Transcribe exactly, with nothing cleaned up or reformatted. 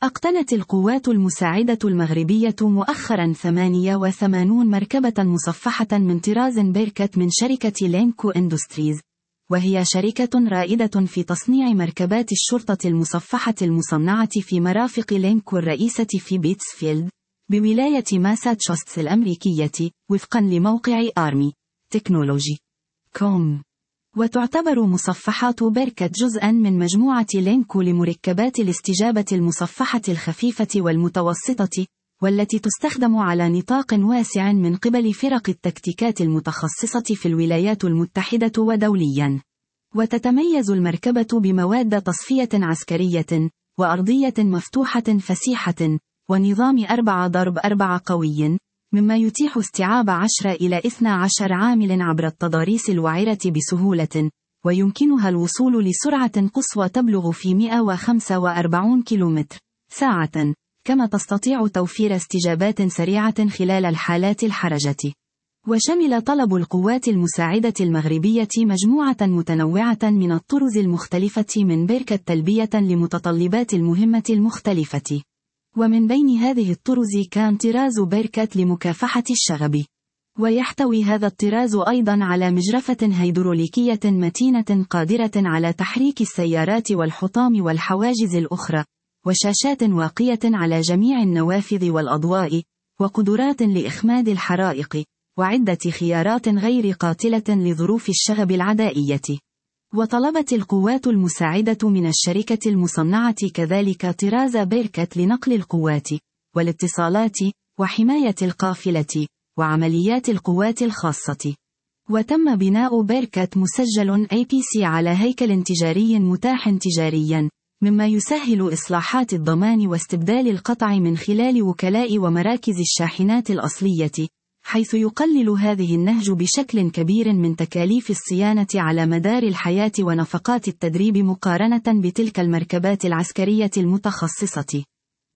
أقتنت القوات المساعدة المغربية مؤخرا ثمانية وثمانين مركبة مصفحة من طراز بيركت من شركة لينكو إندستريز، وهي شركة رائدة في تصنيع مركبات الشرطة المصفحة المصنعة في مرافق لينكو الرئيسة في بيتسفيلد، بولاية ماساتشوستس الأمريكية، وفقا لموقع آرمي تكنولوجي كوم. وتعتبر مصفحات بيركت جزءا من مجموعة لينكو لمركبات الاستجابة المصفحة الخفيفة والمتوسطة، والتي تستخدم على نطاق واسع من قبل فرق التكتيكات المتخصصة في الولايات المتحدة ودوليا. وتتميز المركبة بمواد تصفية عسكرية، وأرضية مفتوحة فسيحة، ونظام أربعة ضرب أربعة قوي، مما يتيح استيعاب عشرة إلى اثني عشر عامل عبر التضاريس الوعرة بسهولة، ويمكنها الوصول لسرعة قصوى تبلغ في مئة وخمسة وأربعين كيلومتر ساعة، كما تستطيع توفير استجابات سريعة خلال الحالات الحرجة. وشمل طلب القوات المساعدة المغربية مجموعة متنوعة من الطرز المختلفة من بيركت تلبية لمتطلبات المهمة المختلفة. ومن بين هذه الطرز كان طراز بيركت لمكافحة الشغب. ويحتوي هذا الطراز أيضا على مجرفة هيدروليكية متينة قادرة على تحريك السيارات والحطام والحواجز الأخرى، وشاشات واقية على جميع النوافذ والأضواء، وقدرات لإخماد الحرائق، وعدة خيارات غير قاتلة لظروف الشغب العدائية. وطلبت القوات المساعدة من الشركة المصنعة كذلك طراز بيركت لنقل القوات، والاتصالات، وحماية القافلة، وعمليات القوات الخاصة. وتم بناء بيركت مسجل إيه بي سي على هيكل تجاري متاح تجاريا، مما يسهل إصلاحات الضمان واستبدال القطع من خلال وكلاء ومراكز الشاحنات الأصلية، حيث يقلل هذه النهج بشكل كبير من تكاليف الصيانة على مدار الحياة ونفقات التدريب مقارنة بتلك المركبات العسكرية المتخصصة.